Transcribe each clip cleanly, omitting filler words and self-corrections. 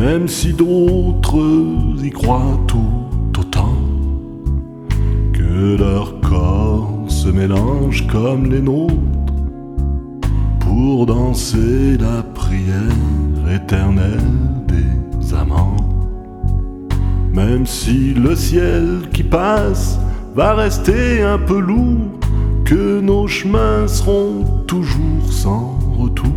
même si d'autres y croient tout autant, que leur corps se mélange comme les nôtres pour danser la prière éternelle des amants. Même si le ciel qui passe va rester un peu lourd, que nos chemins seront toujours sans retour,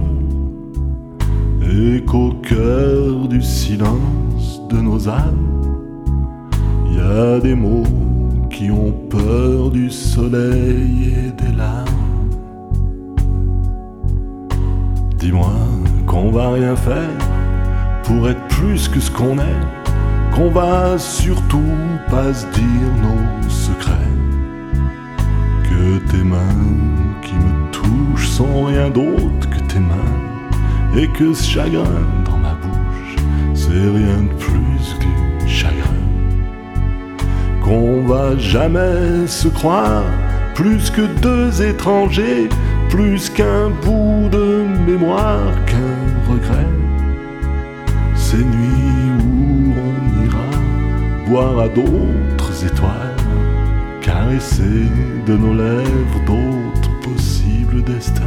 et qu'au cœur du silence de nos âmes, y a des mots qui ont peur du soleil et des larmes. Dis-moi qu'on va rien faire pour être plus que ce qu'on est, qu'on va surtout pas se dire nos secrets, que tes mains qui me touchent sont rien d'autre que tes mains, et que ce chagrin dans ma bouche, c'est rien de plus que du chagrin. Qu'on va jamais se croire plus que deux étrangers, plus qu'un bout de mémoire, qu'un regret. Ces nuits où on ira boire à d'autres étoiles, caresser de nos lèvres d'autres possibles destins.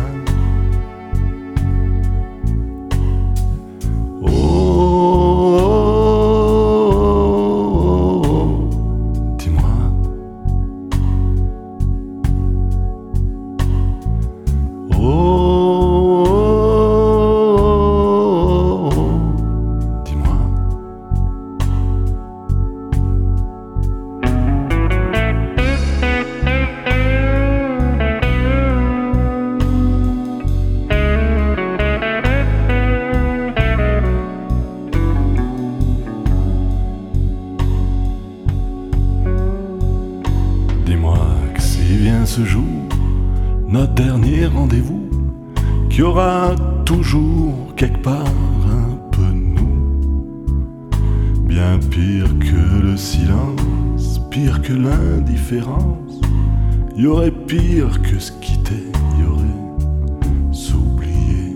Ce jour, notre dernier rendez-vous, qu'il y aura toujours quelque part un peu de nous. Bien pire que le silence, pire que l'indifférence, il y aurait pire que se quitter, il y aurait s'oublier.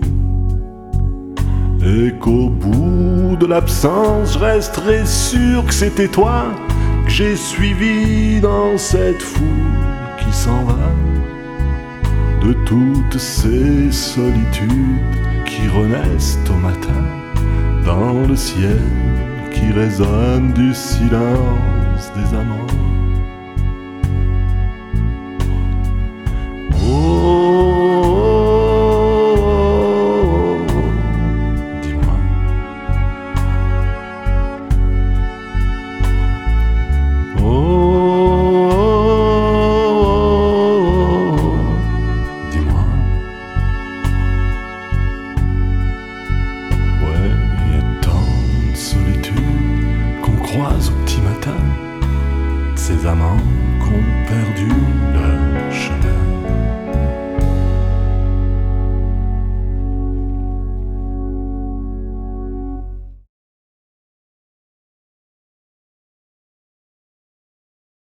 Et qu'au bout de l'absence, je resterai sûr que c'était toi que j'ai suivi dans cette foule qui s'en va, de toutes ces solitudes qui renaissent au matin, dans le ciel qui résonne du silence des amants.